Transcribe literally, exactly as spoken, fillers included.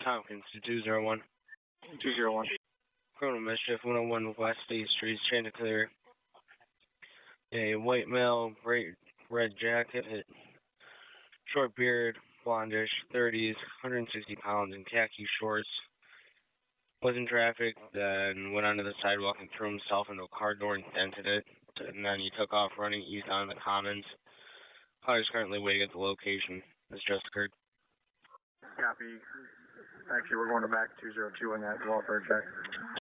Tompkins to two zero one. two zero one. Criminal mischief, one oh one West State Street, Chanticleer. A white male, bright red jacket, short beard, blondish, thirties, one hundred sixty pounds, in khaki shorts. Was in traffic, then went onto the sidewalk and threw himself into a car door and dented it. And then he took off running east on the Commons. Car is currently waiting at the location. This just occurred. Copy. Actually, we're going to back two zero two on that welfare check.